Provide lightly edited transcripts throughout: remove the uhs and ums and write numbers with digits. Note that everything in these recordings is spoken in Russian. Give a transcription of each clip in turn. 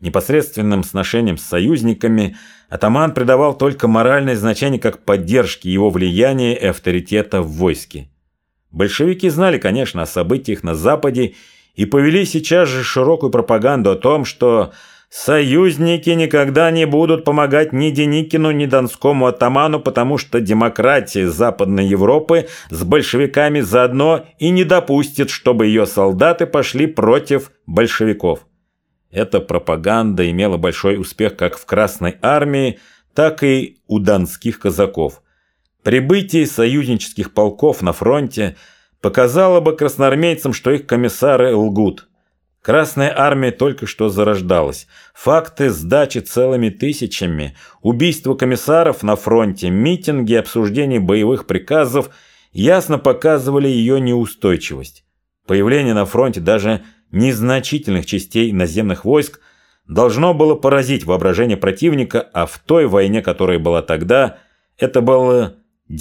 Непосредственным сношением с союзниками атаман придавал только моральное значение как поддержке его влияния и авторитета в войске. Большевики знали, конечно, о событиях на Западе и повели сейчас же широкую пропаганду о том, что союзники никогда не будут помогать ни Деникину, ни донскому атаману, потому что демократия Западной Европы с большевиками заодно и не допустит, чтобы ее солдаты пошли против большевиков. Эта пропаганда имела большой успех как в Красной армии, так и у донских казаков. Прибытие союзнических полков на фронте показало бы красноармейцам, что их комиссары лгут. Красная армия только что зарождалась. Факты сдачи целыми тысячами, убийства комиссаров на фронте, митинги, обсуждение боевых приказов ясно показывали ее неустойчивость. Появление на фронте даже незначительных частей наземных войск должно было поразить воображение противника, а в той войне, которая была тогда, это было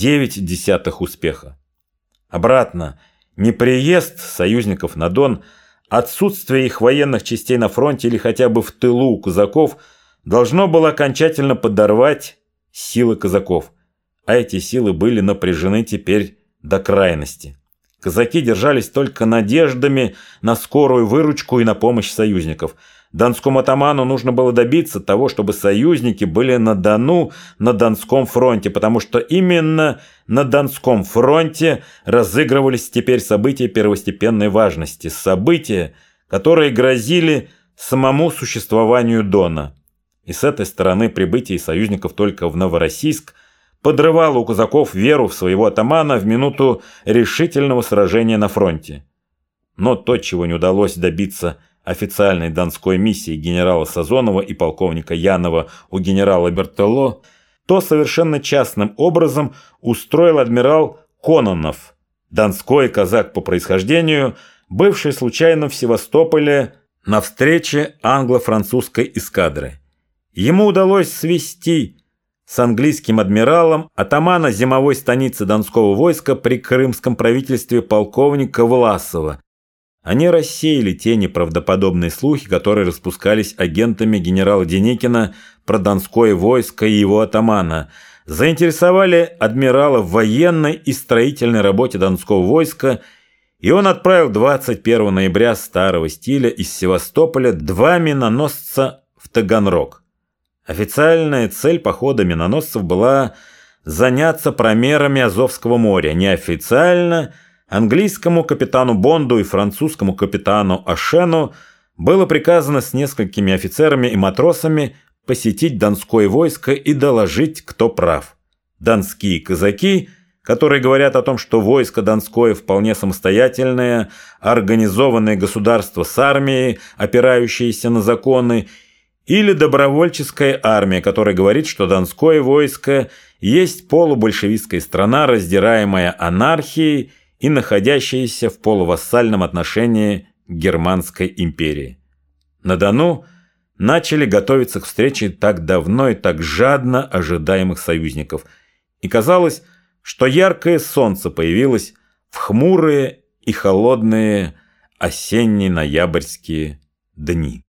0,9 успеха. Обратно, неприезд союзников на Дон, отсутствие их военных частей на фронте или хотя бы в тылу у казаков должно было окончательно подорвать силы казаков, а эти силы были напряжены теперь до крайности. Казаки держались только надеждами на скорую выручку и на помощь союзников. Донскому атаману нужно было добиться того, чтобы союзники были на Дону, на Донском фронте, потому что именно на Донском фронте разыгрывались теперь события первостепенной важности, события, которые грозили самому существованию Дона. И с этой стороны прибытие союзников только в Новороссийск подрывало у казаков веру в своего атамана в минуту решительного сражения на фронте. Но то, чего не удалось добиться официальной донской миссии генерала Сазонова и полковника Янова у генерала Бертелло, то совершенно частным образом устроил адмирал Кононов, донской казак по происхождению, бывший случайно в Севастополе на встрече англо-французской эскадры. Ему удалось свести с английским адмиралом атамана зимовой станицы Донского войска при крымском правительстве полковника Власова. Они рассеяли те неправдоподобные слухи, которые распускались агентами генерала Деникина про Донское войско и его атамана, заинтересовали адмирала в военной и строительной работе Донского войска, и он отправил 21 ноября старого стиля из Севастополя 2 миноносца в Таганрог. Официальная цель похода миноносцев была заняться промерами Азовского моря. Неофициально английскому капитану Бонду и французскому капитану Ашену было приказано с несколькими офицерами и матросами посетить Донское войско и доложить, кто прав. Донские казаки, которые говорят о том, что войско Донское вполне самостоятельное, организованное государство с армией, опирающееся на законы, или добровольческая армия, которая говорит, что Донское войско есть полубольшевистская страна, раздираемая анархией и находящаяся в полувассальном отношении к Германской империи. На Дону начали готовиться к встрече так давно и так жадно ожидаемых союзников. И казалось, что яркое солнце появилось в хмурые и холодные осенне-ноябрьские дни.